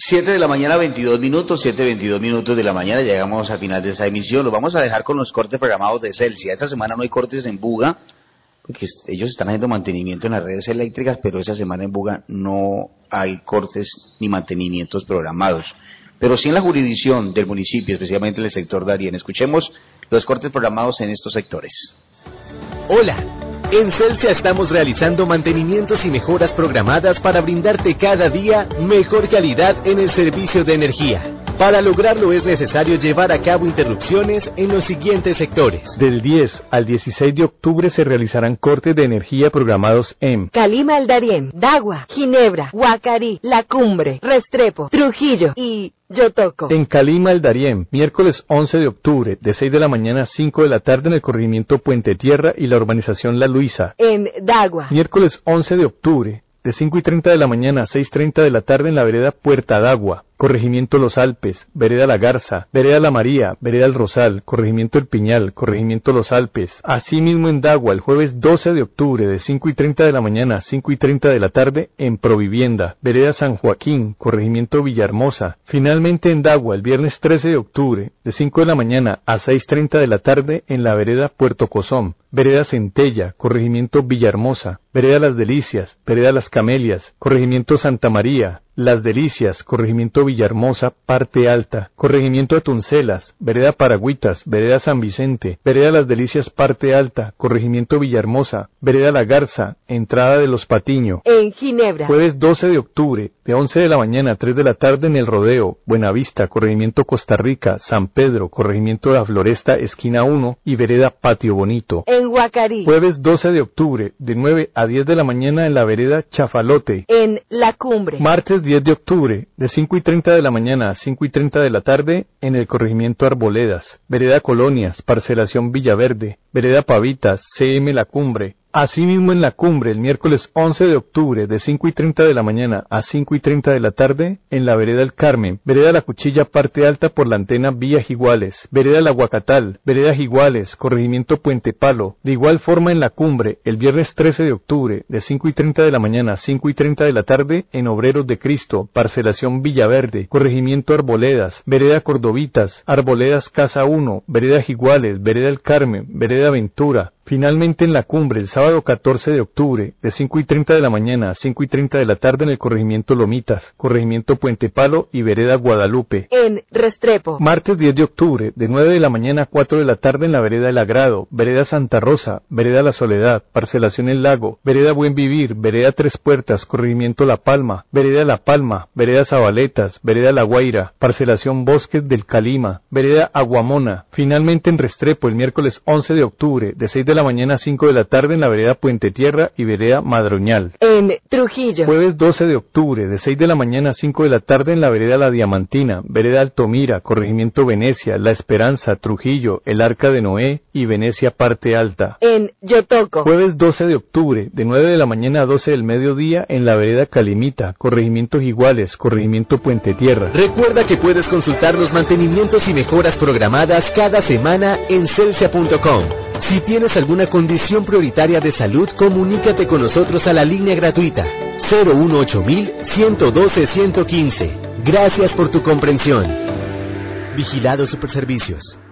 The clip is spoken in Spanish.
7 de la mañana, 22 minutos, 7:22 minutos de la mañana, llegamos al final de esta emisión. Los vamos a dejar con los cortes programados de Celsia. Esta semana no hay cortes en Buga, porque ellos están haciendo mantenimiento en las redes eléctricas, pero esa semana en Buga no hay cortes ni mantenimientos programados. Pero sí en la jurisdicción del municipio, especialmente en el sector Darién. Escuchemos los cortes programados en estos sectores. Hola, en Celsia estamos realizando mantenimientos y mejoras programadas para brindarte cada día mejor calidad en el servicio de energía. Para lograrlo es necesario llevar a cabo interrupciones en los siguientes sectores. Del 10 al 16 de octubre se realizarán cortes de energía programados en Calima el Darién, Dagua, Ginebra, Guacarí, La Cumbre, Restrepo, Trujillo y Yotoco. En Calima el Darién, miércoles 11 de octubre, de 6 de la mañana a 5 de la tarde en el corregimiento Puente Tierra y la urbanización La Luisa. En Dagua. Miércoles 11 de octubre, de 5:30 de la mañana a 6:30 de la tarde en la vereda Puerta d'Agua, corregimiento Los Alpes, vereda La Garza, vereda La María, vereda El Rosal, corregimiento El Piñal, corregimiento Los Alpes. Asimismo en Dagua, el jueves 12 de octubre, de 5:30 de la mañana a 5:30 de la tarde en Provivienda, vereda San Joaquín, corregimiento Villahermosa. Finalmente en Dagua, el viernes 13 de octubre, de 5 de la mañana a 6:30 de la tarde en la vereda Puerto Cozón, vereda Centella, corregimiento Villahermosa, vereda Las Delicias, vereda Las Camelias, corregimiento Santa María, Las Delicias, corregimiento Villahermosa, parte alta, corregimiento Atuncelas, vereda Paragüitas, vereda San Vicente, vereda Las Delicias, parte alta, corregimiento Villahermosa, vereda La Garza, entrada de Los Patiño. En Ginebra. Jueves 12 de octubre, de 11 de la mañana a 3 de la tarde en El Rodeo, Buenavista, corregimiento Costa Rica, San Pedro, corregimiento de la Floresta, esquina 1 y vereda Patio Bonito. En Guacarí. Jueves 12 de octubre, de 9 a 10 de la mañana en la vereda Chafalote. En La Cumbre. Martes 10 de octubre, de 5:30 de la mañana a 5:30 de la tarde en el corregimiento Arboledas, vereda Colonias, parcelación Villaverde, vereda Pavitas, CM La Cumbre. Asimismo en La Cumbre, el miércoles 11 de octubre, de 5:30 de la mañana a 5:30 de la tarde, en la vereda El Carmen, vereda La Cuchilla, parte alta por la antena Vía Jiguales, vereda La Huacatal, vereda Jiguales, corregimiento Puente Palo. De igual forma en La Cumbre, el viernes 13 de octubre, de 5:30 de la mañana a 5:30 de la tarde, en Obreros de Cristo, parcelación Villaverde, corregimiento Arboledas, vereda Cordovitas, Arboledas Casa 1, vereda Jiguales, vereda El Carmen, vereda Ventura. Finalmente en La Cumbre, el sábado 14 de octubre, de 5:30 de la mañana a 5:30 de la tarde en el corregimiento Lomitas, corregimiento Puente Palo y vereda Guadalupe. En Restrepo. Martes 10 de octubre, de 9 de la mañana a 4 de la tarde en la vereda El Agrado, vereda Santa Rosa, vereda La Soledad, parcelación El Lago, vereda Buen Vivir, vereda Tres Puertas, corregimiento La Palma, vereda La Palma, vereda Zabaletas, vereda La Guaira, parcelación Bosques del Calima, vereda Aguamona. Finalmente en Restrepo, el miércoles 11 de octubre, de 6 de la mañana a 5 de la tarde en la vereda Puente Tierra y vereda Madroñal. En Trujillo. Jueves 12 de octubre, de 6 de la mañana a 5 de la tarde en la vereda La Diamantina, vereda Altomira, corregimiento Venecia, La Esperanza, Trujillo, el Arca de Noé y Venecia, parte alta. En Yotoco. Jueves 12 de octubre, de 9 de la mañana a 12 del mediodía en la vereda Calimita, corregimiento Iguales, corregimiento Puente Tierra. Recuerda que puedes consultar los mantenimientos y mejoras programadas cada semana en celsia.com. Si tienes alguna condición prioritaria de salud, comunícate con nosotros a la línea gratuita 018-112-115. Gracias por tu comprensión. Vigilado Superservicios.